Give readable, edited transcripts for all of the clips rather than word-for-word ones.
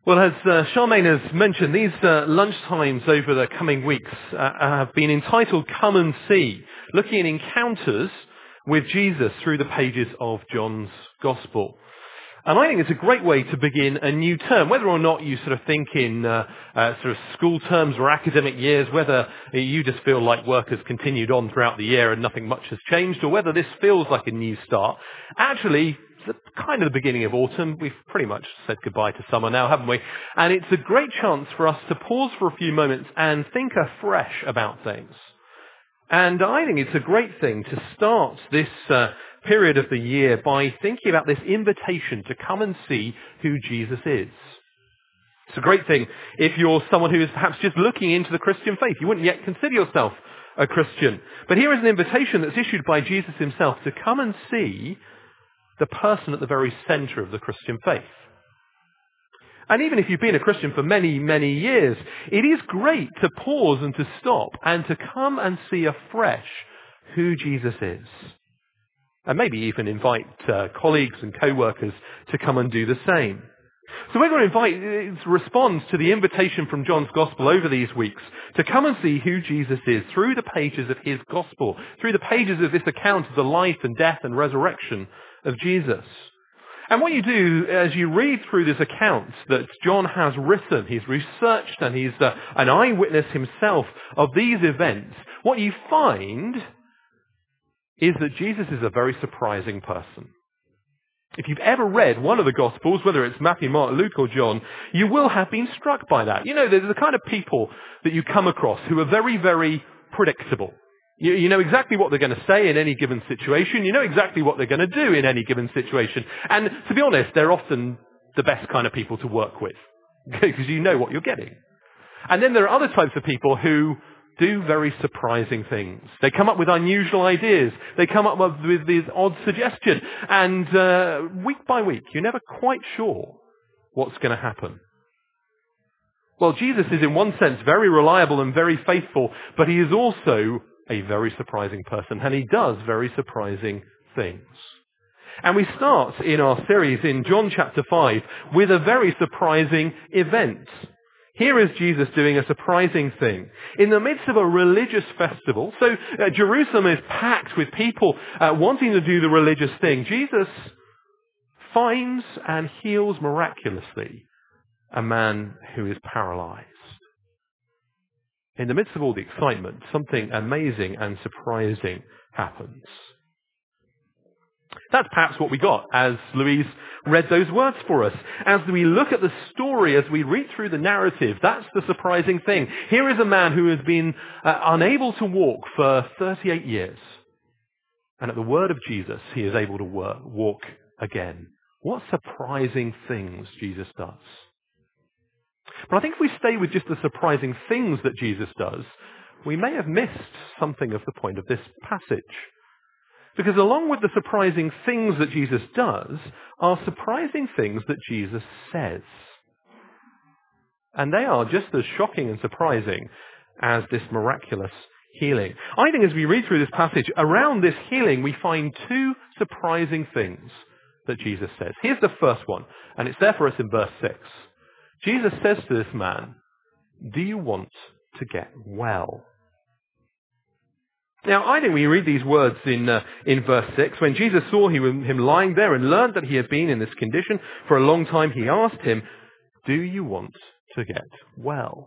Well, as Charmaine has mentioned, these lunch times over the coming weeks have been entitled Come and See, looking at encounters with Jesus through the pages of John's Gospel. And I think it's a great way to begin a new term, whether or not you sort of think in sort of school terms or academic years, whether you just feel like work has continued on throughout the year and nothing much has changed, or whether this feels like a new start. Actually, it's kind of the beginning of autumn. We've pretty much said goodbye to summer now, haven't we? And it's a great chance for us to pause for a few moments and think afresh about things. And I think it's a great thing to start this period of the year by thinking about this invitation to come and see who Jesus is. It's a great thing if you're someone who is perhaps just looking into the Christian faith. You wouldn't yet consider yourself a Christian. But here is an invitation that's issued by Jesus himself to come and see the person at the very center of the Christian faith. And even if you've been a Christian for many, many years, it is great to pause and to stop and to come and see afresh who Jesus is. And maybe even invite colleagues and co-workers to come and do the same. So we're going to respond to the invitation from John's Gospel over these weeks to come and see who Jesus is through the pages of his Gospel, through the pages of this account of the life and death and resurrection of Jesus. And what you do as you read through this account that John has written, he's researched and he's an eyewitness himself of these events, what you find is that Jesus is a very surprising person. If you've ever read one of the Gospels, whether it's Matthew, Mark, Luke or John, you will have been struck by that. You know, there's the kind of people that you come across who are very, very predictable. You know exactly what they're going to say in any given situation. You know exactly what they're going to do in any given situation. And to be honest, they're often the best kind of people to work with because you know what you're getting. And then there are other types of people who do very surprising things. They come up with unusual ideas. They come up with these odd suggestions. And week by week, you're never quite sure what's going to happen. Well, Jesus is in one sense very reliable and very faithful, but he is also a very surprising person, and he does very surprising things. And we start in our series in John chapter 5 with a very surprising event. Here is Jesus doing a surprising thing in the midst of a religious festival. So Jerusalem is packed with people wanting to do the religious thing. Jesus finds and heals miraculously a man who is paralyzed. In the midst of all the excitement, something amazing and surprising happens. That's perhaps what we got as Louise read those words for us. As we look at the story, as we read through the narrative, that's the surprising thing. Here is a man who has been unable to walk for 38 years. And at the word of Jesus, he is able to walk again. What surprising things Jesus does. But I think if we stay with just the surprising things that Jesus does, we may have missed something of the point of this passage. Because along with the surprising things that Jesus does are surprising things that Jesus says. And they are just as shocking and surprising as this miraculous healing. I think as we read through this passage, around this healing we find two surprising things that Jesus says. Here's the first one, and it's there for us in verse 6. Jesus says to this man, "Do you want to get well?" Now, I think we read these words in verse 6. When Jesus saw him lying there and learned that he had been in this condition for a long time, he asked him, "Do you want to get well?"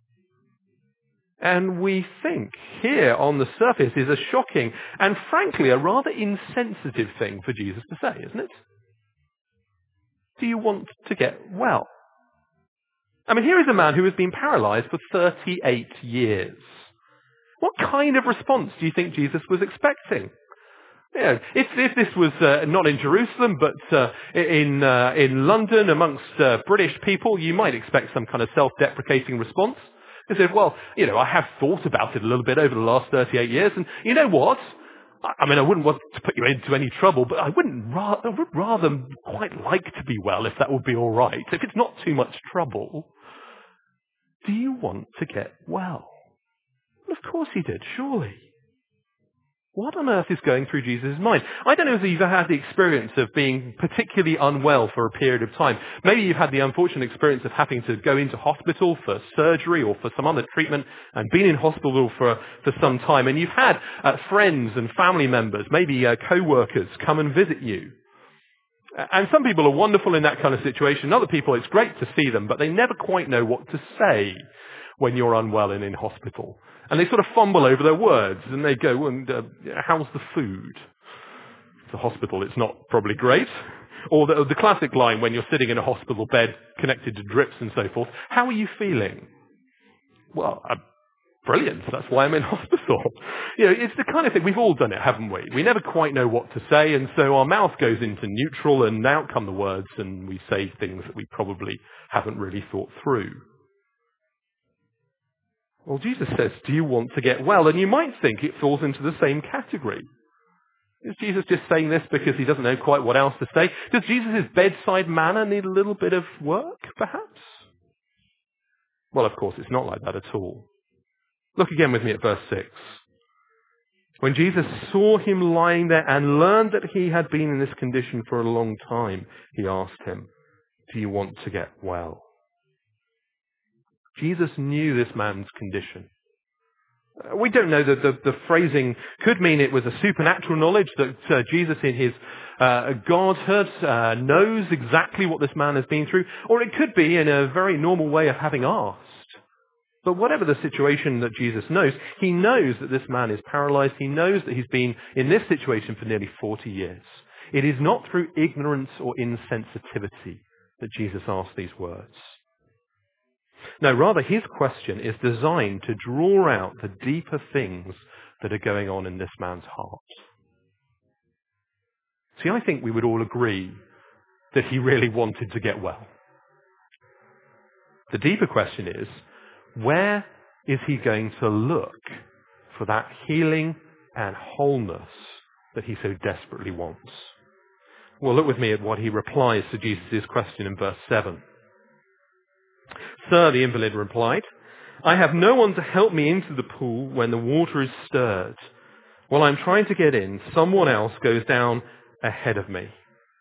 And we think here on the surface is a shocking and frankly a rather insensitive thing for Jesus to say, isn't it? Do you want to get well? I mean, here is a man who has been paralyzed for 38 years. What kind of response do you think Jesus was expecting? You know, if this was not in Jerusalem, but in London amongst British people, you might expect some kind of self-deprecating response. He said, well, you know, I have thought about it a little bit over the last 38 years, and you know what? I mean, I wouldn't want to put you into any trouble, but I would rather quite like to be well, if that would be all right, if it's not too much trouble. Do you want to get well? Well, of course he did, surely. What on earth is going through Jesus' mind? I don't know if you've had the experience of being particularly unwell for a period of time. Maybe you've had the unfortunate experience of having to go into hospital for surgery or for some other treatment and been in hospital for some time. And you've had friends and family members, maybe co-workers, come and visit you. And some people are wonderful in that kind of situation. Other people, it's great to see them, but they never quite know what to say when you're unwell and in hospital. And they sort of fumble over their words, and they go, and how's the food? It's a hospital, it's not probably great. Or the classic line when you're sitting in a hospital bed connected to drips and so forth, how are you feeling? Well, brilliant, that's why I'm in hospital. It's the kind of thing, we've all done it, haven't we? We never quite know what to say, and so our mouth goes into neutral, and out come the words, and we say things that we probably haven't really thought through. Well, Jesus says, do you want to get well? And you might think it falls into the same category. Is Jesus just saying this because he doesn't know quite what else to say? Does Jesus' bedside manner need a little bit of work, perhaps? Well, of course, it's not like that at all. Look again with me at verse 6. When Jesus saw him lying there and learned that he had been in this condition for a long time, he asked him, do you want to get well? Jesus knew this man's condition. We don't know that the phrasing could mean it was a supernatural knowledge that Jesus in his godhood knows exactly what this man has been through, or it could be in a very normal way of having asked. But whatever the situation that Jesus knows, he knows that this man is paralyzed. He knows that he's been in this situation for nearly 40 years. It is not through ignorance or insensitivity that Jesus asks these words. No, rather his question is designed to draw out the deeper things that are going on in this man's heart. See, I think we would all agree that he really wanted to get well. The deeper question is, where is he going to look for that healing and wholeness that he so desperately wants? Well, look with me at what he replies to Jesus' question in verse 7. Sir, the invalid replied, I have no one to help me into the pool when the water is stirred. While I'm trying to get in, someone else goes down ahead of me.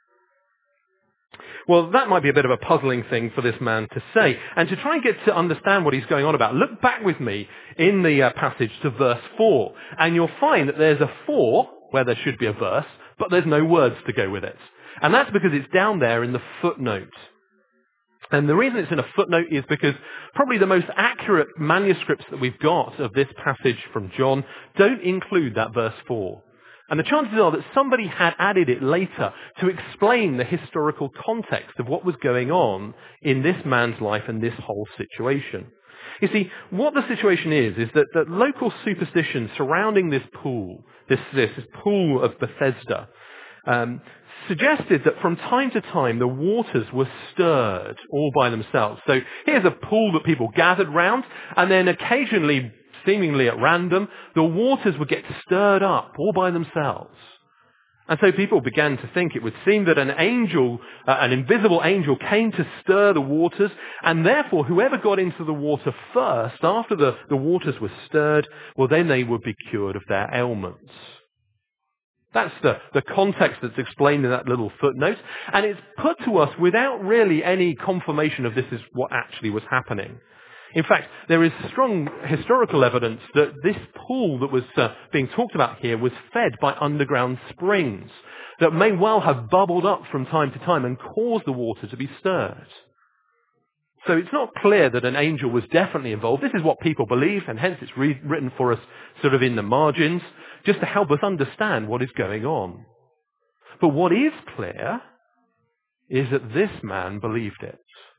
Well, that might be a bit of a puzzling thing for this man to say. And to try and get to understand what he's going on about, look back with me in the passage to verse 4. And you'll find that there's a 4 where there should be a verse, but there's no words to go with it. And that's because it's down there in the footnote. And the reason it's in a footnote is because probably the most accurate manuscripts that we've got of this passage from John don't include that verse 4. And the chances are that somebody had added it later to explain the historical context of what was going on in this man's life and this whole situation. You see, what the situation is that local superstition surrounding this pool, this pool of Bethesda, suggested that from time to time the waters were stirred all by themselves. So here's a pool that people gathered round, and then occasionally, seemingly at random, the waters would get stirred up all by themselves. And so people began to think it would seem that an angel, an invisible angel, came to stir the waters, and therefore whoever got into the water first, after the waters were stirred, well then they would be cured of their ailments. That's the context that's explained in that little footnote. And it's put to us without really any confirmation of this is what actually was happening. In fact, there is strong historical evidence that this pool that was being talked about here was fed by underground springs that may well have bubbled up from time to time and caused the water to be stirred. So it's not clear that an angel was definitely involved. This is what people believe, and hence it's written for us sort of in the margins, just to help us understand what is going on. But what is clear is that this man believed it.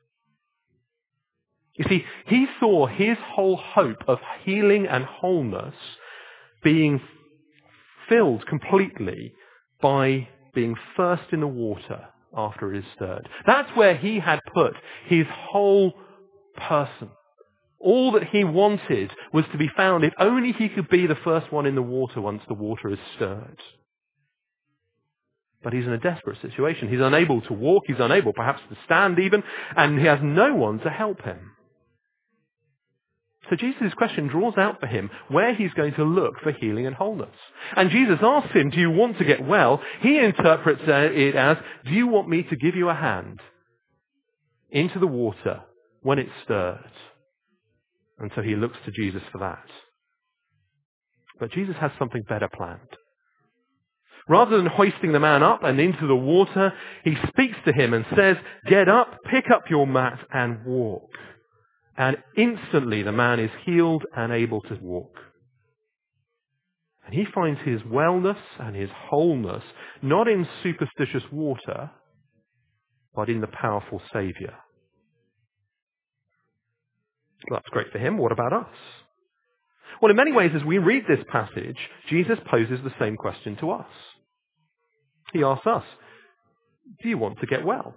You see, he saw his whole hope of healing and wholeness being filled completely by being first in the water after it is stirred. That's where he had put his whole person. All that he wanted was to be found if only he could be the first one in the water once the water is stirred. But he's in a desperate situation. He's unable to walk, he's unable perhaps to stand even, and he has no one to help him. So Jesus' question draws out for him where he's going to look for healing and wholeness. And Jesus asks him, do you want to get well? He interprets it as, do you want me to give you a hand into the water when it's stirred? And so he looks to Jesus for that. But Jesus has something better planned. Rather than hoisting the man up and into the water, he speaks to him and says, get up, pick up your mat and walk. And instantly the man is healed and able to walk. And he finds his wellness and his wholeness not in superstitious water, but in the powerful Saviour. Well, that's great for him. What about us? Well, in many ways, as we read this passage, Jesus poses the same question to us. He asks us, do you want to get well?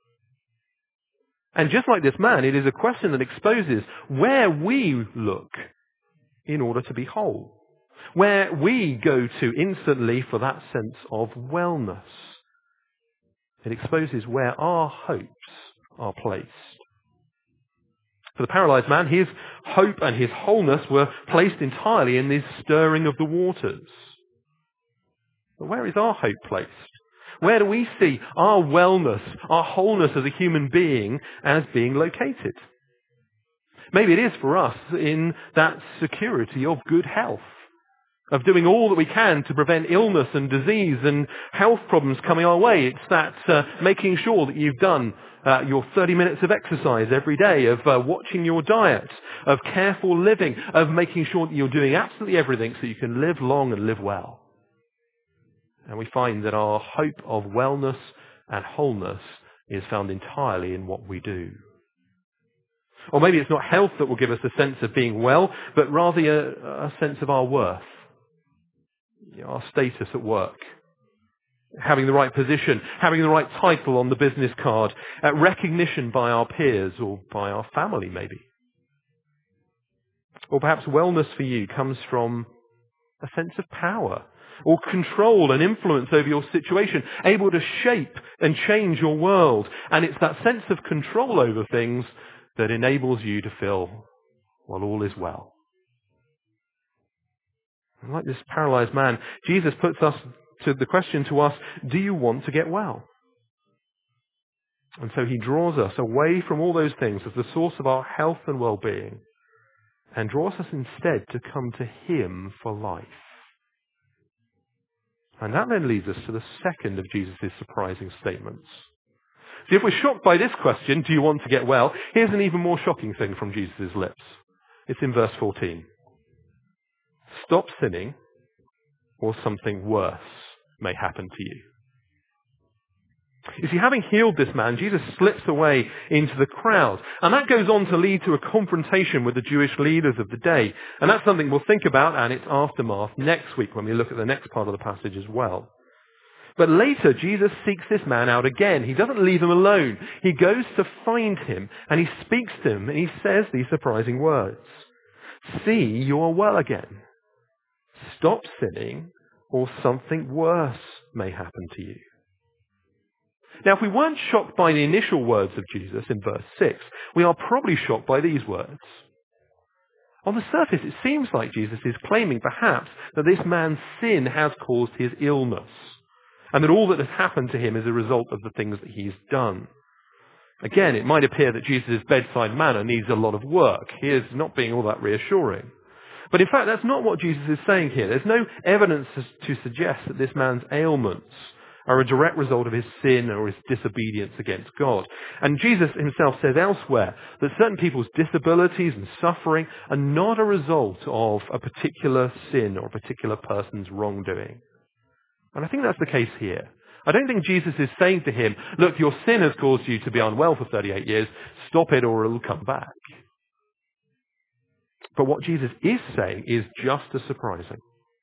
And just like this man, it is a question that exposes where we look in order to be whole, where we go to instantly for that sense of wellness. It exposes where our hopes are placed. For the paralyzed man, his hope and his wholeness were placed entirely in this stirring of the waters. But where is our hope placed? Where do we see our wellness, our wholeness as a human being as being located? Maybe it is for us in that security of good health, of doing all that we can to prevent illness and disease and health problems coming our way. It's that making sure that you've done your 30 minutes of exercise every day, of watching your diet, of careful living, of making sure that you're doing absolutely everything so you can live long and live well. And we find that our hope of wellness and wholeness is found entirely in what we do. Or maybe it's not health that will give us a sense of being well, but rather a sense of our worth, our status at work, having the right position, having the right title on the business card, recognition by our peers or by our family maybe. Or perhaps wellness for you comes from a sense of power or control and influence over your situation, able to shape and change your world. And it's that sense of control over things that enables you to feel, well, all is well. And like this paralyzed man, Jesus puts us to the question to us, do you want to get well? And so he draws us away from all those things as the source of our health and well-being and draws us instead to come to him for life. And that then leads us to the second of Jesus' surprising statements. See, if we're shocked by this question, do you want to get well? Here's an even more shocking thing from Jesus' lips. It's in verse 14. Stop sinning, or something worse may happen to you. You see, having healed this man, Jesus slips away into the crowd. And that goes on to lead to a confrontation with the Jewish leaders of the day. And that's something we'll think about and its aftermath next week when we look at the next part of the passage as well. But later, Jesus seeks this man out again. He doesn't leave him alone. He goes to find him and he speaks to him and he says these surprising words. See, you are well again. Stop sinning or something worse may happen to you. Now, if we weren't shocked by the initial words of Jesus in verse 6, we are probably shocked by these words. On the surface, it seems like Jesus is claiming perhaps that this man's sin has caused his illness, and that all that has happened to him is a result of the things that he's done. Again, it might appear that Jesus' bedside manner needs a lot of work. He is not being all that reassuring. But in fact, that's not what Jesus is saying here. There's no evidence to suggest that this man's ailments are a direct result of his sin or his disobedience against God. And Jesus himself says elsewhere that certain people's disabilities and suffering are not a result of a particular sin or a particular person's wrongdoing. And I think that's the case here. I don't think Jesus is saying to him, look, your sin has caused you to be unwell for 38 years, stop it or it'll come back. But what Jesus is saying is just as surprising.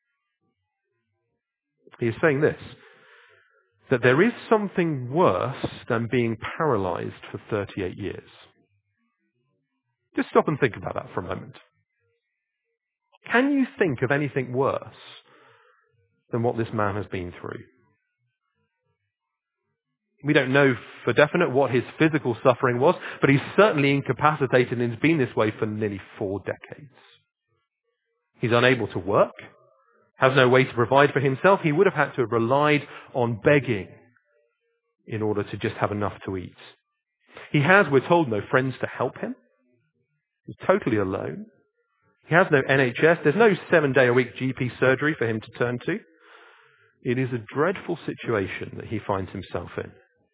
He is saying this, that there is something worse than being paralyzed for 38 years. Just stop and think about that for a moment. Can you think of anything worse than what this man has been through? We don't know for definite what his physical suffering was, but he's certainly incapacitated and has been this way for nearly 4 decades. He's unable to work, has no way to provide for himself. He would have had to have relied on begging in order to just have enough to eat. He has, we're told, no friends to help him. He's totally alone. He has no NHS. There's no 7-day-a-week GP surgery for him to turn to. It is a dreadful situation that he finds himself in.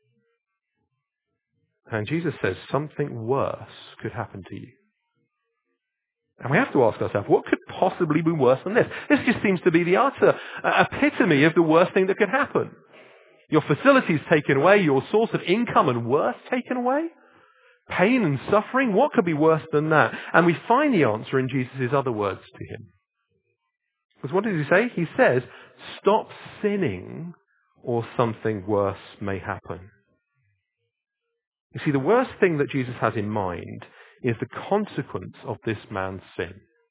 And Jesus says something worse could happen to you. And we have to ask ourselves, what could possibly be worse than this? This just seems to be the utter epitome of the worst thing that could happen. Your facilities taken away, your source of income and worth taken away, pain and suffering. What could be worse than that? And we find the answer in Jesus' other words to him. Because what does he say? He says, stop sinning or something worse may happen. You see, the worst thing that Jesus has in mind is the consequence of this man's sin,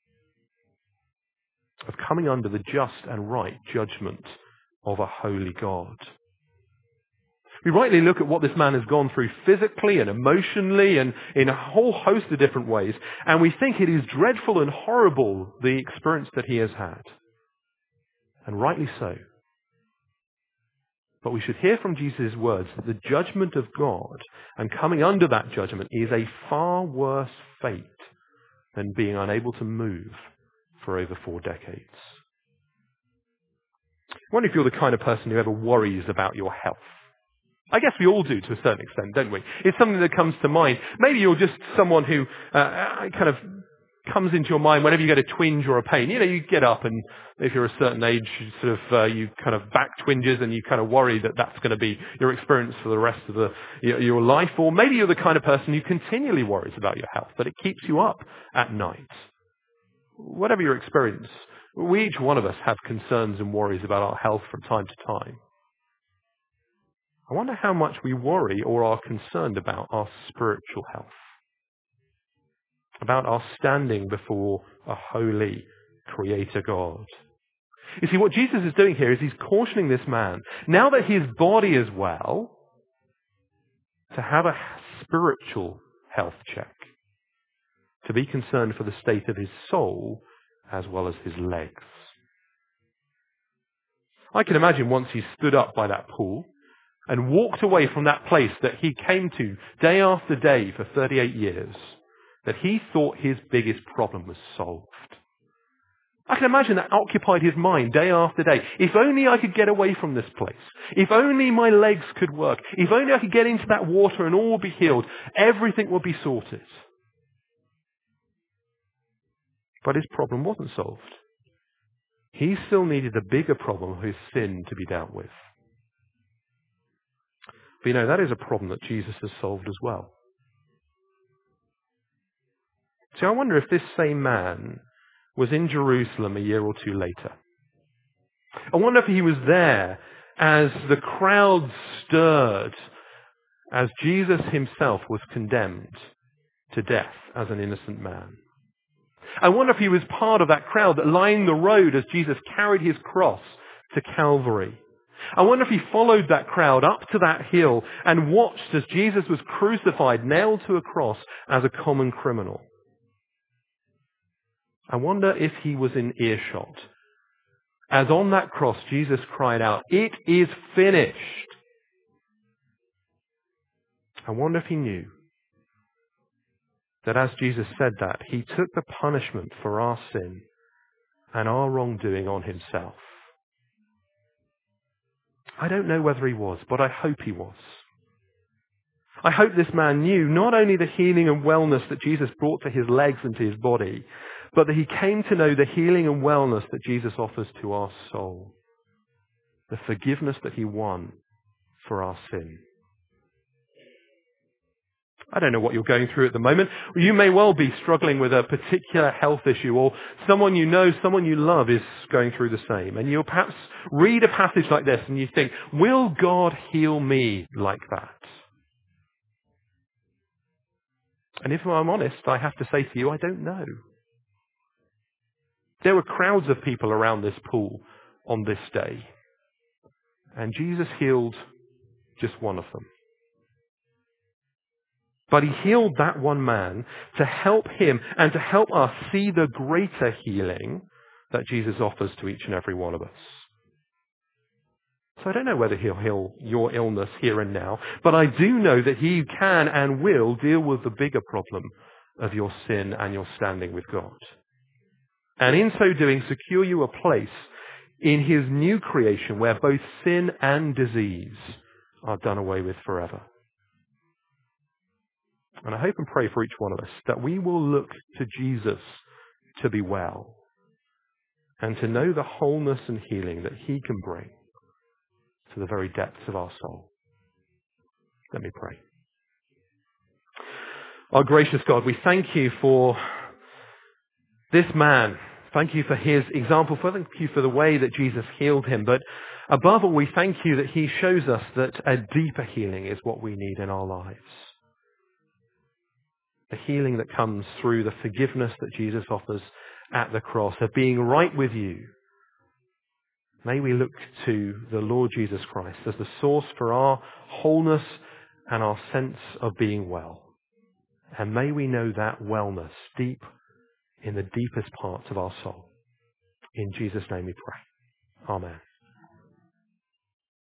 of coming under the just and right judgment of a holy God. We rightly look at what this man has gone through physically and emotionally and in a whole host of different ways, and we think it is dreadful and horrible, the experience that he has had. And rightly so. But we should hear from Jesus' words that the judgment of God and coming under that judgment is a far worse fate than being unable to move for over 4 decades. I wonder if you're the kind of person who ever worries about your health. I guess we all do to a certain extent, don't we? It's something that comes to mind. Maybe you're just someone who kind of comes into your mind whenever you get a twinge or a pain. You know, you get up and if you're a certain age, you kind of back twinges and you kind of worry that that's going to be your experience for the rest of your life. Or maybe you're the kind of person who continually worries about your health, but it keeps you up at night. Whatever your experience, each one of us have concerns and worries about our health from time to time. I wonder how much we worry or are concerned about our spiritual health, about our standing before a holy Creator God. You see, what Jesus is doing here is he's cautioning this man, now that his body is well, to have a spiritual health check, to be concerned for the state of his soul as well as his legs. I can imagine once he stood up by that pool and walked away from that place that he came to day after day for 38 years, that he thought his biggest problem was solved. I can imagine that occupied his mind day after day. If only I could get away from this place. If only my legs could work. If only I could get into that water and all be healed. Everything would be sorted. But his problem wasn't solved. He still needed a bigger problem of his sin to be dealt with. But you know, that is a problem that Jesus has solved as well. See, I wonder if this same man was in Jerusalem a year or two later. I wonder if he was there as the crowd stirred, as Jesus himself was condemned to death as an innocent man. I wonder if he was part of that crowd that lined the road as Jesus carried his cross to Calvary. I wonder if he followed that crowd up to that hill and watched as Jesus was crucified, nailed to a cross as a common criminal. I wonder if he was in earshot as on that cross Jesus cried out, "It is finished." I wonder if he knew that as Jesus said that, he took the punishment for our sin and our wrongdoing on himself. I don't know whether he was, but I hope he was. I hope this man knew not only the healing and wellness that Jesus brought to his legs and to his body, but that he came to know the healing and wellness that Jesus offers to our soul. The forgiveness that he won for our sin. I don't know what you're going through at the moment. You may well be struggling with a particular health issue, or someone you know, someone you love is going through the same. And you'll perhaps read a passage like this and you think, will God heal me like that? And if I'm honest, I have to say to you, I don't know. There were crowds of people around this pool on this day. And Jesus healed just one of them. But he healed that one man to help him and to help us see the greater healing that Jesus offers to each and every one of us. So I don't know whether he'll heal your illness here and now, but I do know that he can and will deal with the bigger problem of your sin and your standing with God. And in so doing, secure you a place in his new creation where both sin and disease are done away with forever. And I hope and pray for each one of us that we will look to Jesus to be well and to know the wholeness and healing that he can bring to the very depths of our soul. Let me pray. Our gracious God, we thank you for this man. Thank you for his example. Thank you for the way that Jesus healed him. But above all, we thank you that he shows us that a deeper healing is what we need in our lives. The healing that comes through the forgiveness that Jesus offers at the cross, of being right with you. May we look to the Lord Jesus Christ as the source for our wholeness and our sense of being well. And may we know that wellness deep in the deepest parts of our soul. In Jesus' name we pray. Amen.